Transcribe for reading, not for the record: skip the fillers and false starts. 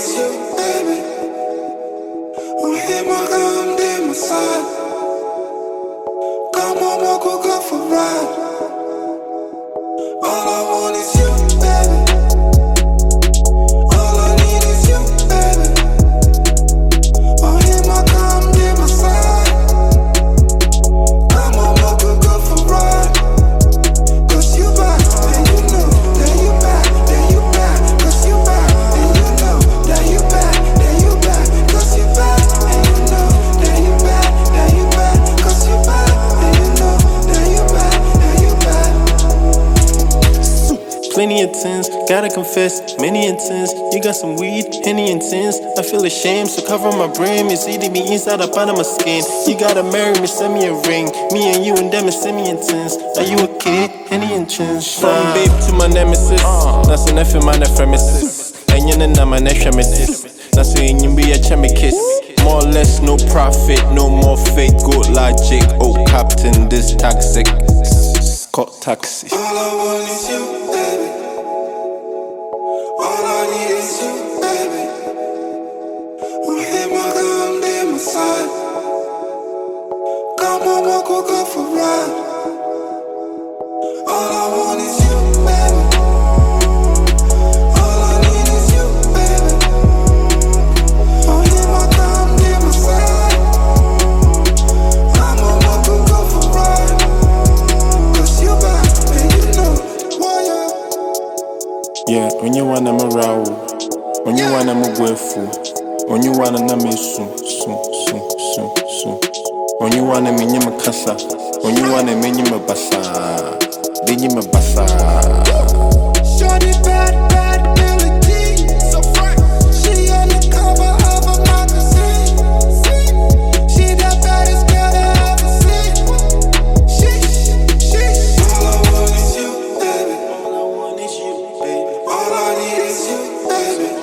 is you, baby. Wanna hear my gun, dear, my side. Come on, walk, we'll go for a ride. All I want is you, baby. All I need is you, baby. Wanna hear my gun, dear, my side. Come on, walk, we'll go for a ride. Cause you back, and you know that you back, that you back. Cause you back, and you know that you back, that you back. Cause you back, and you know that you back, that you back. Cause you back, and you know that you back, that you back. Plenty of tins, gotta confess, many intents. You got some weed, Henny and tins. I feel ashamed, so cover my brain. It's eating me inside up out of my skin. You gotta marry me, send me a ring. Me and you and them is semi-intense. Are you a kid? Henny and tins. From babe to my nemesis. That's an F in my nephremesis. And you're not my nephremesis. That's when you be a chemicist. More or less, no profit, no more fake, good logic. Oh, captain, this toxic. Scott taxi. All I want is you, baby. All I need is you, baby. Wanna hear my gun, dear, my side. Come on, walk, we'll go for a ride. All I want is you, baby. All I need is you, baby. Wanna hear my gun, dear, my side. Come on, walk, we'll go for a ride. Cause you back, and you know why Yeah, when you wanna me raw, when you wanna me gwefu, when you wanna na me su. When you wanna me nyama kasa, when you wanna me nyama basa, be nyama basa. Shorty bad, bad melody, so fresh. She on the cover of a magazine. She the baddest girl I ever seen. She. All I want is you, baby. All I want is you, baby. All I need is you, baby.